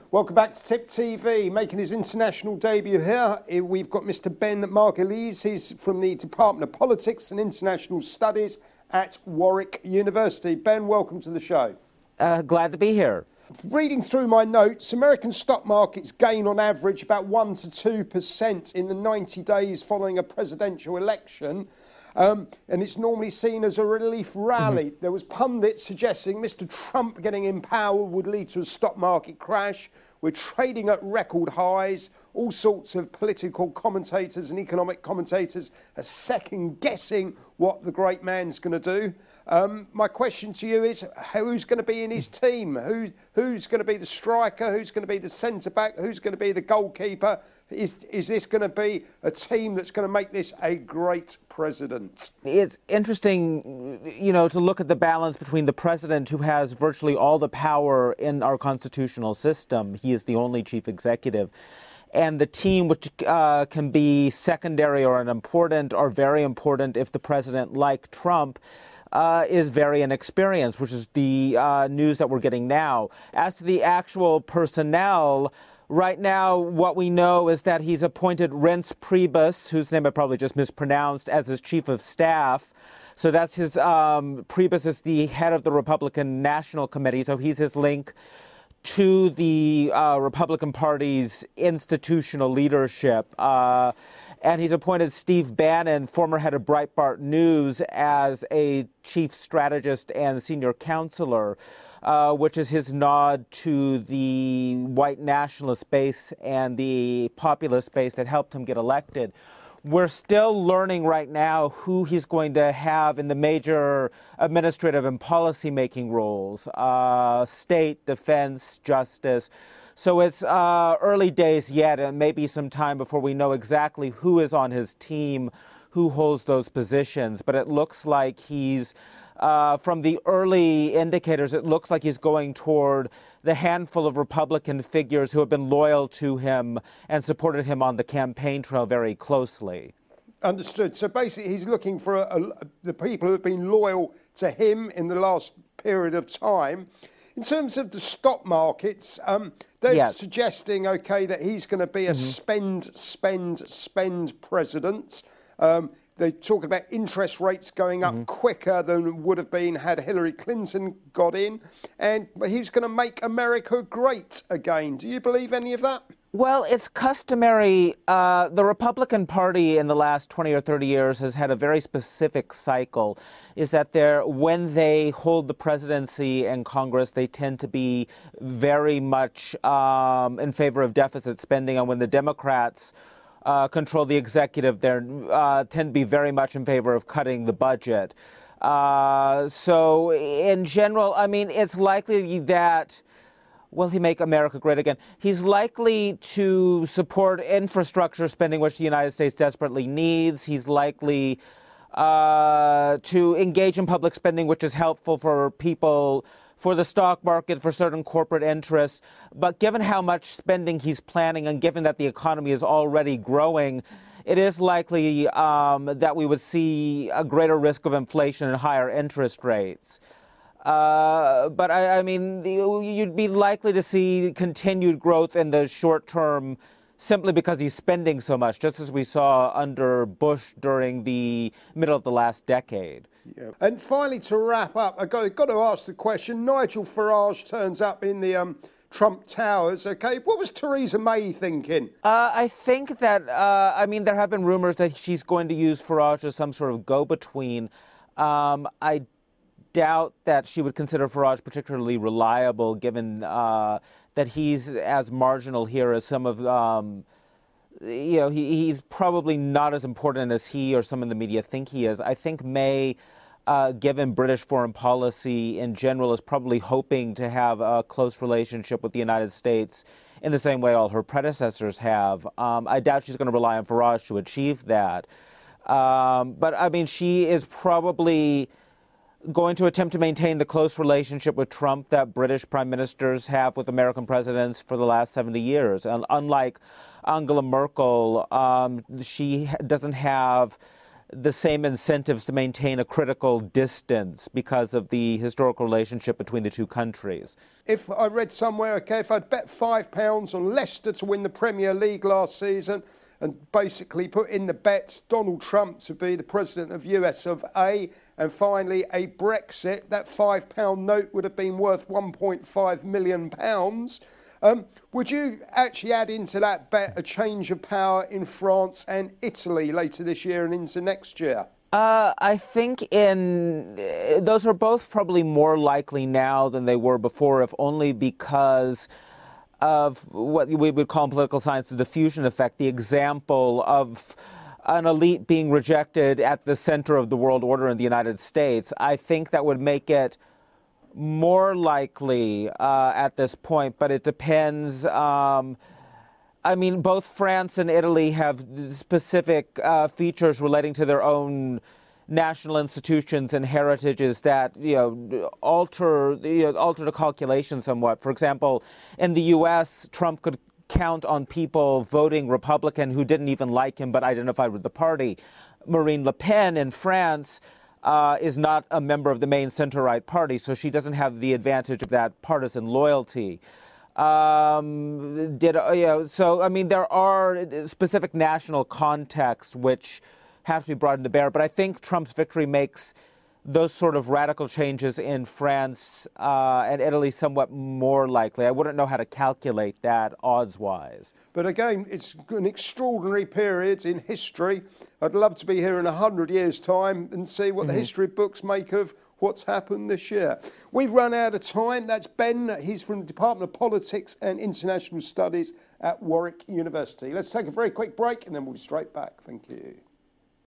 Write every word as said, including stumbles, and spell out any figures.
Welcome back to Tip T V. Making his international debut here, we've got Mister Ben Margulies. He's from the Department of Politics and International Studies at Warwick University. Ben, welcome to the show. Uh, glad to be here. Reading through my notes, American stock markets gain on average about one to two percent in the ninety days following a presidential election. Um, and it's normally seen as a relief rally. Mm-hmm. There was pundits suggesting Mister Trump getting in power would lead to a stock market crash. We're trading at record highs. All sorts of political commentators and economic commentators are second-guessing what the great man's going to do. Um, my question to you is, who's going to be in his team? Who, who's going to be the striker? Who's going to be the centre-back? Who's going to be the goalkeeper? Is, is this going to be a team that's going to make this a great president? It's interesting, you know, to look at the balance between the president, who has virtually all the power in our constitutional system. He is the only chief executive. And the team, which uh, can be secondary or unimportant or very important if the president, like Trump, Uh, is very inexperienced, which is the uh, news that we're getting now. As to the actual personnel, right now what we know is that he's appointed Reince Priebus, whose name I probably just mispronounced, as his chief of staff. So that's his, um, Priebus is the head of the Republican National Committee, so he's his link to the uh, Republican Party's institutional leadership. Uh, And he's appointed Steve Bannon, former head of Breitbart News, as a chief strategist and senior counselor, uh, which is his nod to the white nationalist base and the populist base that helped him get elected. We're still learning right now who he's going to have in the major administrative and policy-making roles, uh, state, defense, justice. So it's uh, early days yet, and maybe some time before we know exactly who is on his team, who holds those positions. But it looks like he's, uh, from the early indicators, it looks like he's going toward the handful of Republican figures who have been loyal to him and supported him on the campaign trail very closely. Understood. So basically he's looking for a, a, the people who have been loyal to him in the last period of time. In terms of the stock markets, um, they're yes. suggesting, OK, that he's going to be a mm-hmm. spend, spend, spend president. Um, they're talking about interest rates going up mm-hmm. quicker than would have been had Hillary Clinton got in. And he's going to make America great again. Do you believe any of that? Well, it's customary. Uh, the Republican Party in the last twenty or thirty years has had a very specific cycle, is that they're, when they hold the presidency and Congress, they tend to be very much um, in favor of deficit spending. And when the Democrats uh, control the executive, they uh, tend to be very much in favor of cutting the budget. Uh, so in general, I mean, it's likely that will he make America great again? He's likely to support infrastructure spending, which the United States desperately needs. He's likely uh, to engage in public spending, which is helpful for people, for the stock market, for certain corporate interests. But given how much spending he's planning and given that the economy is already growing, it is likely um, that we would see a greater risk of inflation and higher interest rates. Uh, but I, I mean, you'd be likely to see continued growth in the short term simply because he's spending so much, just as we saw under Bush during the middle of the last decade. Yeah. And finally, to wrap up, I've got, got to ask the question. Nigel Farage turns up in the um, Trump Towers. OK, what was Theresa May thinking? Uh, I think that, uh, I mean, there have been rumors that she's going to use Farage as some sort of go-between. Um, I doubt that she would consider Farage particularly reliable, given uh, that he's as marginal here as some of, um, you know, he, he's probably not as important as he or some in the media think he is. I think May, uh, given British foreign policy in general, is probably hoping to have a close relationship with the United States in the same way all her predecessors have. Um, I doubt she's going to rely on Farage to achieve that. Um, but, I mean, she is probably going to attempt to maintain the close relationship with Trump that British prime ministers have with American presidents for the last seventy years. And unlike Angela Merkel, um, she doesn't have the same incentives to maintain a critical distance because of the historical relationship between the two countries. If I read somewhere, okay, if I'd bet five pounds on Leicester to win the Premier League last season and basically put in the bets Donald Trump to be the president of U S of A and finally a Brexit, that five pound note would have been worth one point five million pounds. Um, would you actually add into that bet a change of power in France and Italy later this year and into next year? Uh, I think in those are both probably more likely now than they were before, if only because of what we would call in political science the diffusion effect, the example of an elite being rejected at the center of the world order in the United States. I think that would make it more likely uh, at this point, but it depends. Um, I mean, both France and Italy have specific uh, features relating to their own national institutions and heritages that, you know, alter, you know, alter the calculation somewhat. For example, in the U S, Trump could count on people voting Republican who didn't even like him but identified with the party. Marine Le Pen in France Uh, is not a member of the main center-right party, so she doesn't have the advantage of that partisan loyalty. Um, did uh, you know, so, I mean, there are specific national contexts which have to be brought into bear, but I think Trump's victory makes those sort of radical changes in France uh, and Italy somewhat more likely. I wouldn't know how to calculate that odds-wise. But again, it's an extraordinary period in history. I'd love to be here in a hundred years' time and see what mm-hmm. the history books make of what's happened this year. We've run out of time. That's Ben. He's from the Department of Politics and International Studies at Warwick University. Let's take a very quick break and then we'll be straight back. Thank you.